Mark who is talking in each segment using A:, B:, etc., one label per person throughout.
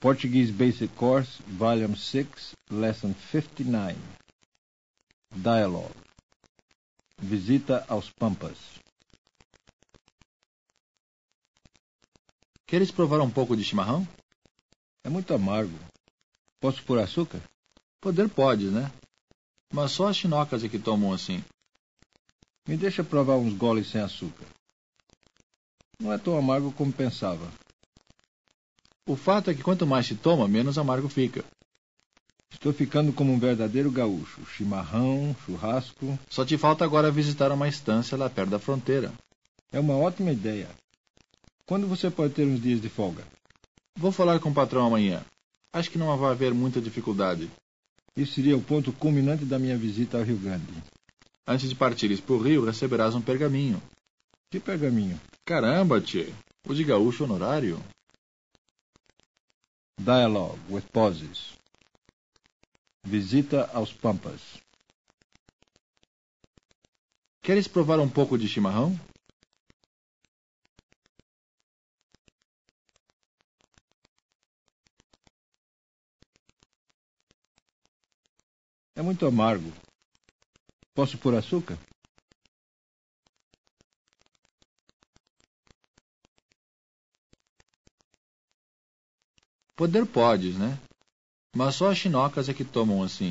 A: Portuguese Basic Course, Volume 6, Lesson 59. Dialogue. Visita aos Pampas.
B: Queres provar um pouco de chimarrão?
A: É muito amargo. Posso pôr açúcar?
B: Poder pode, né? Mas só as chinocas é que tomam assim.
A: Me deixa provar uns goles sem açúcar. Não é tão amargo como pensava.
B: O fato é que quanto mais se toma, menos amargo fica.
A: Estou ficando como um verdadeiro gaúcho. Chimarrão, churrasco.
B: Só te falta agora visitar uma estância lá perto da fronteira.
A: É uma ótima ideia. Quando você pode ter uns dias de folga?
B: Vou falar com o patrão amanhã. Acho que não vai haver muita dificuldade.
A: Isso seria o ponto culminante da minha visita ao Rio Grande.
B: Antes de partires para o Rio, receberás um pergaminho.
A: Que pergaminho?
B: Caramba, tchê! O de gaúcho honorário.
A: Dialogue with pauses. Visita aos Pampas.
B: Queres provar um pouco de chimarrão?
A: É muito amargo. Posso pôr açúcar?
B: Poder podes, né? Mas só as chinocas é que tomam assim.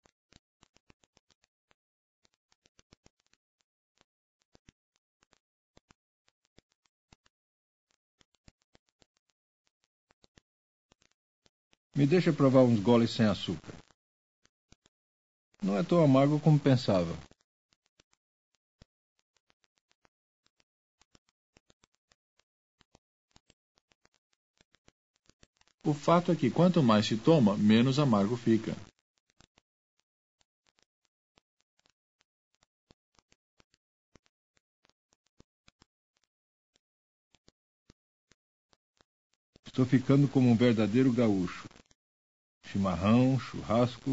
A: Me deixa provar uns goles sem açúcar. Não é tão amargo como pensava.
B: O fato é que quanto mais se toma, menos amargo fica.
A: Estou ficando como um verdadeiro gaúcho. Chimarrão, churrasco.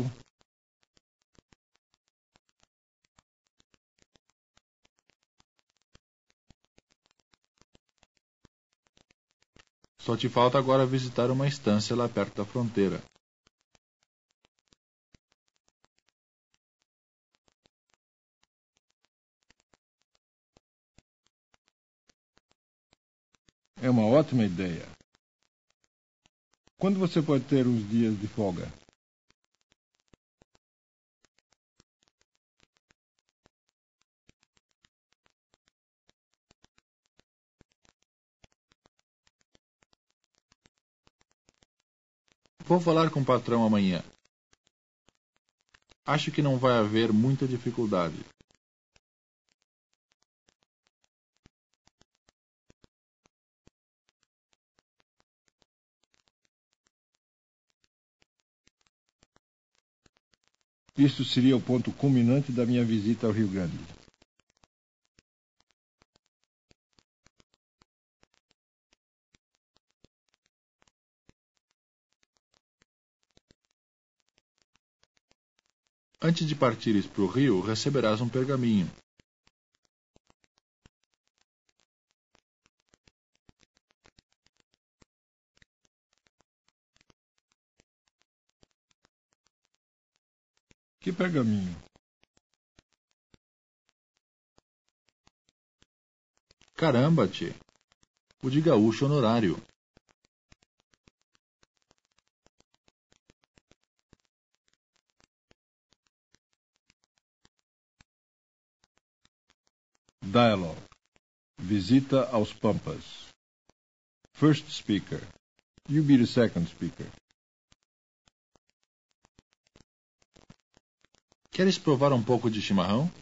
B: Só te falta agora visitar uma estância lá perto da fronteira.
A: É uma ótima ideia. Quando você pode ter uns dias de folga?
B: Vou falar com o patrão amanhã. Acho que não vai haver muita dificuldade.
A: Isso seria o ponto culminante da minha visita ao Rio Grande.
B: Antes de partires para o Rio, receberás um pergaminho.
A: Que pergaminho?
B: Caramba, tchê! O de gaúcho honorário.
A: Dialogue. Visita aos Pampas. First speaker. You be the second speaker.
B: Queres provar um pouco de chimarrão?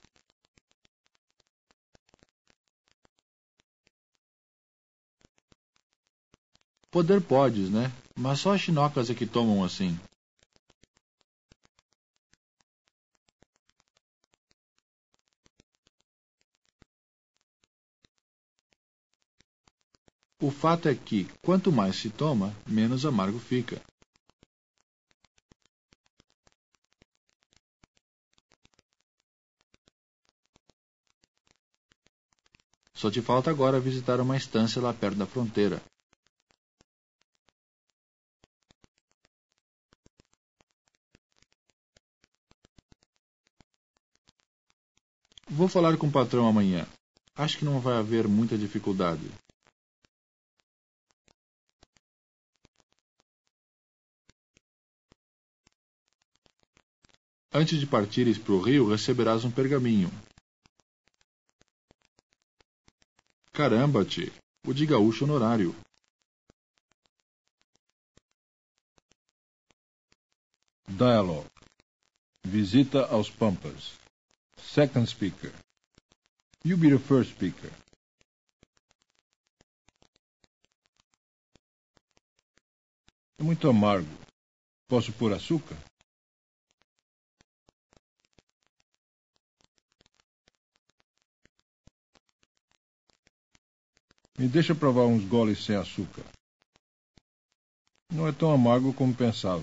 B: Poder podes, né? Mas só as chinocas é que tomam assim. O fato é que, quanto mais se toma, menos amargo fica. Só te falta agora visitar uma estância lá perto da fronteira. Vou falar com o patrão amanhã. Acho que não vai haver muita dificuldade. Antes de partires para o rio, receberás um pergaminho. Caramba, tchê, o de gaúcho honorário.
A: Dialogue. Visita aos Pampas. Second speaker. You be the first speaker. É muito amargo. Posso pôr açúcar? Me deixa provar uns goles sem açúcar. Não é tão amargo como pensava.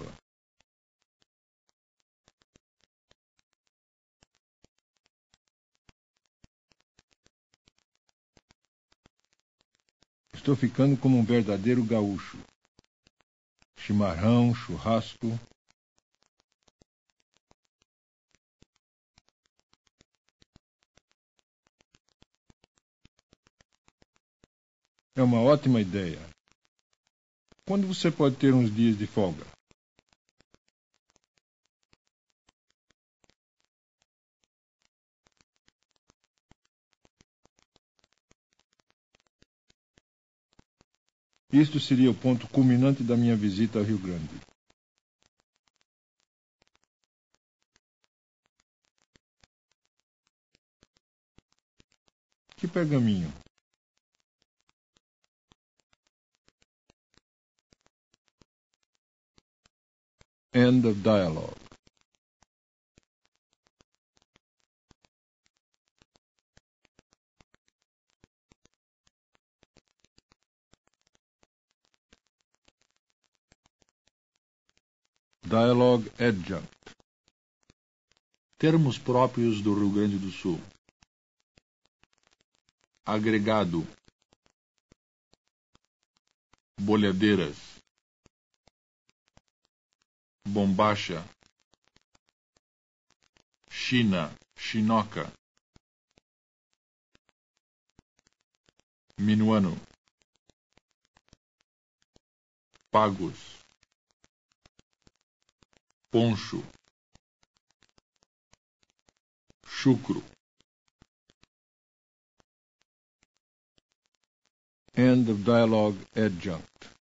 A: Estou ficando como um verdadeiro gaúcho. Chimarrão, churrasco. É uma ótima ideia. Quando você pode ter uns dias de folga? Isto seria o ponto culminante da minha visita ao Rio Grande. Que pergaminho? End of dialogue. Dialogue adjunct.
B: Termos próprios do Rio Grande do Sul. Agregado. Bolhadeiras. Bombacha. China, chinoca. Minuano. Pagos. Poncho. Chucro.
A: End of dialogue adjunct.